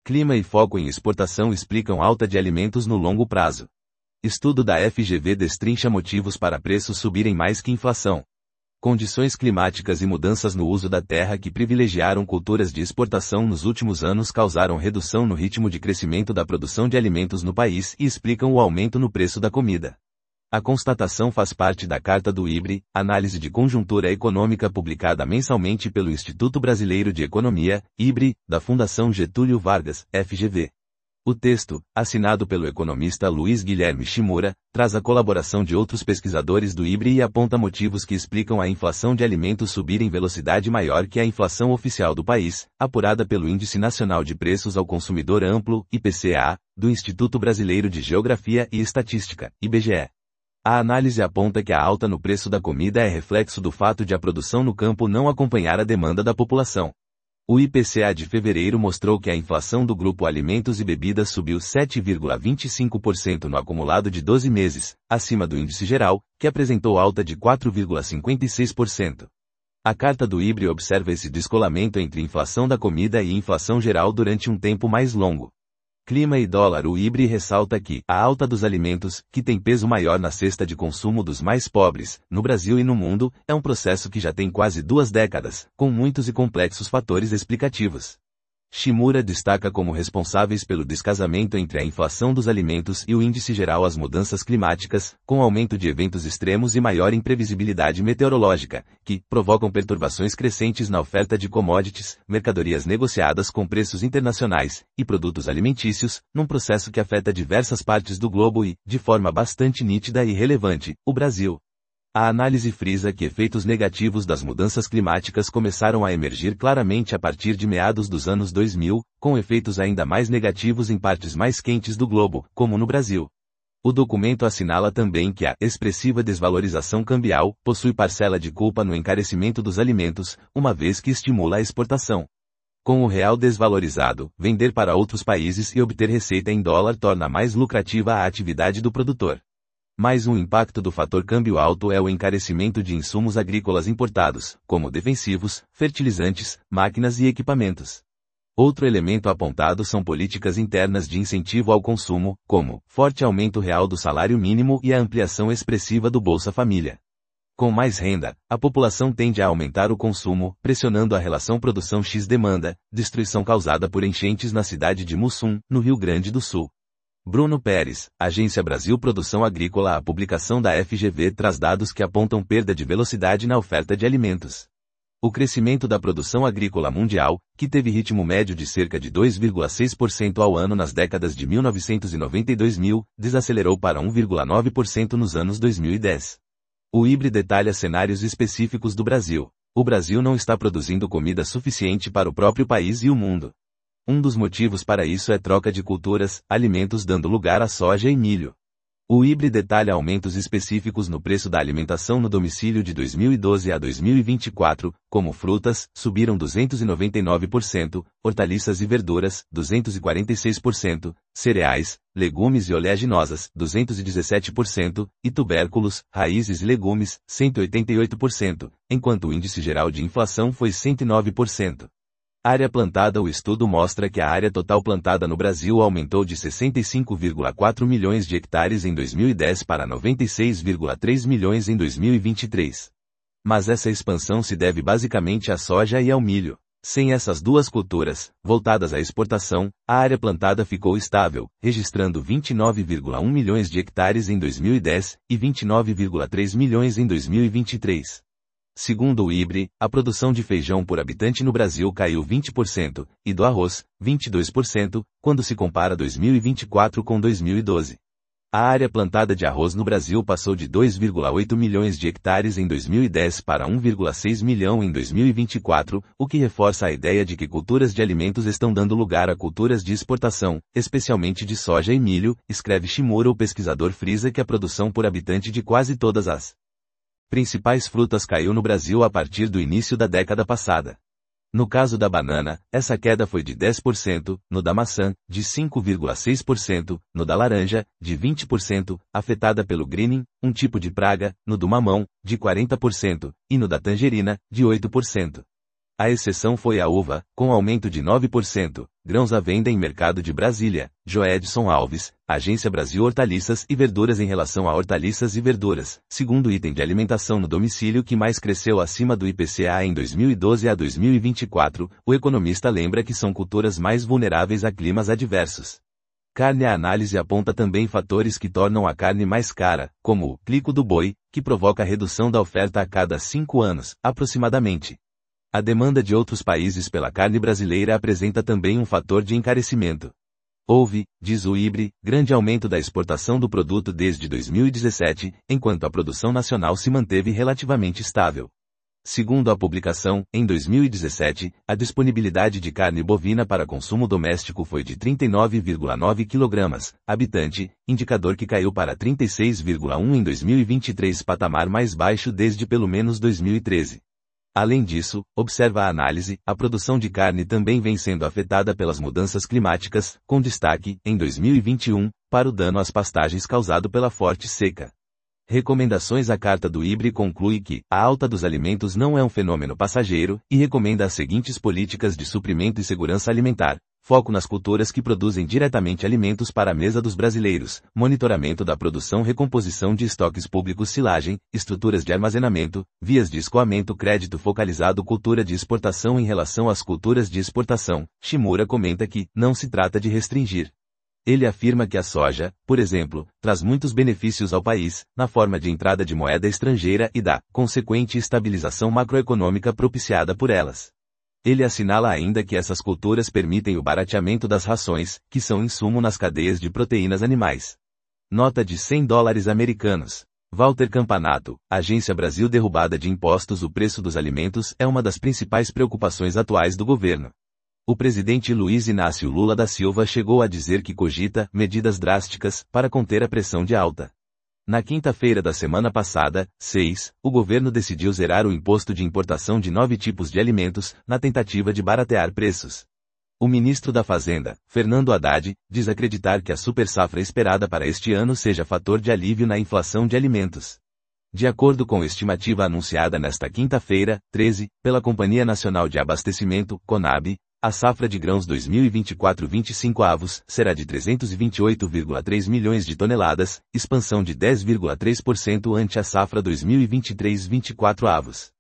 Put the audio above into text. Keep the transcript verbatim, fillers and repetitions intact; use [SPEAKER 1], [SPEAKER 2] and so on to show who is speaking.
[SPEAKER 1] Clima e foco em exportação explicam alta de alimentos no longo prazo. Estudo da F G V destrincha motivos para preços subirem mais que inflação. Condições climáticas e mudanças no uso da terra que privilegiaram culturas de exportação nos últimos anos causaram redução no ritmo de crescimento da produção de alimentos no país e explicam o aumento no preço da comida. A constatação faz parte da Carta do I B R E, análise de conjuntura econômica publicada mensalmente pelo Instituto Brasileiro de Economia, I B R E, da Fundação Getúlio Vargas, F G V. O texto, assinado pelo economista Luiz Guilherme Shimura, traz a colaboração de outros pesquisadores do I B R E e aponta motivos que explicam a inflação de alimentos subir em velocidade maior que a inflação oficial do país, apurada pelo Índice Nacional de Preços ao Consumidor Amplo, I P C A, do Instituto Brasileiro de Geografia e Estatística, I B G E. A análise aponta que a alta no preço da comida é reflexo do fato de a produção no campo não acompanhar a demanda da população. O I P C A de fevereiro mostrou que a inflação do grupo alimentos e bebidas subiu sete vírgula vinte e cinco por cento no acumulado de doze meses, acima do índice geral, que apresentou alta de quatro vírgula cinquenta e seis por cento. A carta do I B R E observa esse descolamento entre inflação da comida e inflação geral durante um tempo mais longo. Clima e dólar. O I B R E ressalta que a alta dos alimentos, que tem peso maior na cesta de consumo dos mais pobres, no Brasil e no mundo, é um processo que já tem quase duas décadas, com muitos e complexos fatores explicativos. Shimura destaca como responsáveis pelo descasamento entre a inflação dos alimentos e o índice geral as mudanças climáticas, com aumento de eventos extremos e maior imprevisibilidade meteorológica, que provocam perturbações crescentes na oferta de commodities, mercadorias negociadas com preços internacionais, e produtos alimentícios, num processo que afeta diversas partes do globo e, de forma bastante nítida e relevante, o Brasil. A análise frisa que efeitos negativos das mudanças climáticas começaram a emergir claramente a partir de meados dos anos dois mil, com efeitos ainda mais negativos em partes mais quentes do globo, como no Brasil. O documento assinala também que a expressiva desvalorização cambial possui parcela de culpa no encarecimento dos alimentos, uma vez que estimula a exportação. Com o real desvalorizado, vender para outros países e obter receita em dólar torna mais lucrativa a atividade do produtor. Mais um impacto do fator câmbio alto é o encarecimento de insumos agrícolas importados, como defensivos, fertilizantes, máquinas e equipamentos. Outro elemento apontado são políticas internas de incentivo ao consumo, como forte aumento real do salário mínimo e a ampliação expressiva do Bolsa Família. Com mais renda, a população tende a aumentar o consumo, pressionando a relação produção X-demanda, destruição causada por enchentes na cidade de Mussum, no Rio Grande do Sul. Bruno Pérez, Agência Brasil Produção Agrícola. A publicação da F G V traz dados que apontam perda de velocidade na oferta de alimentos. O crescimento da produção agrícola mundial, que teve ritmo médio de cerca de dois vírgula seis por cento ao ano nas décadas de mil novecentos e noventa e dois mil, desacelerou para um vírgula nove por cento nos anos dois mil e dez. O I B R E detalha cenários específicos do Brasil. O Brasil não está produzindo comida suficiente para o próprio país e o mundo. Um dos motivos para isso é troca de culturas, alimentos dando lugar a soja e milho. O I B R E detalha aumentos específicos no preço da alimentação no domicílio de dois mil e doze a dois mil e vinte e quatro, como frutas, subiram duzentos e noventa e nove por cento, hortaliças e verduras, duzentos e quarenta e seis por cento, cereais, legumes e oleaginosas, duzentos e dezessete por cento, e tubérculos, raízes e legumes, cento e oitenta e oito por cento, enquanto o índice geral de inflação foi cento e nove por cento. Área plantada. O estudo mostra que a área total plantada no Brasil aumentou de sessenta e cinco vírgula quatro milhões de hectares em dois mil e dez para noventa e seis vírgula três milhões em dois mil e vinte e três. Mas essa expansão se deve basicamente à soja e ao milho. Sem essas duas culturas, voltadas à exportação, a área plantada ficou estável, registrando vinte e nove vírgula um milhões de hectares em dois mil e dez e vinte e nove vírgula três milhões em dois mil e vinte e três. Segundo o I B R E, a produção de feijão por habitante no Brasil caiu vinte por cento, e do arroz, vinte e dois por cento, quando se compara dois mil e vinte e quatro com dois mil e doze. A área plantada de arroz no Brasil passou de dois vírgula oito milhões de hectares em dois mil e dez para um vírgula seis milhão em dois mil e vinte e quatro, o que reforça a ideia de que culturas de alimentos estão dando lugar a culturas de exportação, especialmente de soja e milho, escreve Shimura. O pesquisador frisa que a produção por habitante de quase todas as principais frutas caiu no Brasil a partir do início da década passada. No caso da banana, essa queda foi de dez por cento, no da maçã, de cinco vírgula seis por cento, no da laranja, de vinte por cento, afetada pelo greening, um tipo de praga, no do mamão, de quarenta por cento, e no da tangerina, de oito por cento. A exceção foi a uva, com aumento de nove por cento, grãos à venda em mercado de Brasília, Joedson Alves, Agência Brasil Hortaliças e Verduras em relação a hortaliças e verduras, segundo item de alimentação no domicílio que mais cresceu acima do I P C A em dois mil e doze a dois mil e vinte e quatro, o economista lembra que são culturas mais vulneráveis a climas adversos. Carne. A análise aponta também fatores que tornam a carne mais cara, como o clico do boi, que provoca a redução da oferta a cada cinco anos, aproximadamente. A demanda de outros países pela carne brasileira apresenta também um fator de encarecimento. Houve, diz o I B R I, grande aumento da exportação do produto desde dois mil e dezessete, enquanto a produção nacional se manteve relativamente estável. Segundo a publicação, em dois mil e dezessete, a disponibilidade de carne bovina para consumo doméstico foi de trinta e nove vírgula nove quilogramas, habitante, indicador que caiu para trinta e seis vírgula um em dois mil e vinte e três, patamar mais baixo desde pelo menos dois mil e treze. Além disso, observa a análise, a produção de carne também vem sendo afetada pelas mudanças climáticas, com destaque, em dois mil e vinte e um, para o dano às pastagens causado pela forte seca. Recomendações. A carta do I B R I conclui que a alta dos alimentos não é um fenômeno passageiro e recomenda as seguintes políticas de suprimento e segurança alimentar: foco nas culturas que produzem diretamente alimentos para a mesa dos brasileiros, monitoramento da produção, recomposição de estoques públicos, silagem, estruturas de armazenamento, vias de escoamento, crédito focalizado, cultura de exportação. Em relação às culturas de exportação, Shimura comenta que não se trata de restringir. Ele afirma que a soja, por exemplo, traz muitos benefícios ao país, na forma de entrada de moeda estrangeira e da consequente estabilização macroeconômica propiciada por elas. Ele assinala ainda que essas culturas permitem o barateamento das rações, que são insumo nas cadeias de proteínas animais. Nota de cem dólares americanos. Walter Campanato, Agência Brasil. Derrubada de impostos. O preço dos alimentos é uma das principais preocupações atuais do governo. O presidente Luiz Inácio Lula da Silva chegou a dizer que cogita medidas drásticas para conter a pressão de alta. Na quinta-feira da semana passada, seis, o governo decidiu zerar o imposto de importação de nove tipos de alimentos, na tentativa de baratear preços. O ministro da Fazenda, Fernando Haddad, diz acreditar que a super safra esperada para este ano seja fator de alívio na inflação de alimentos. De acordo com a estimativa anunciada nesta quinta-feira, treze, pela Companhia Nacional de Abastecimento, Conab, a safra de grãos dois mil e vinte e quatro vinte e cinco avos será de trezentos e vinte e oito vírgula três milhões de toneladas, expansão de dez vírgula três por cento ante a safra dois mil e vinte e três vinte e quatro avos.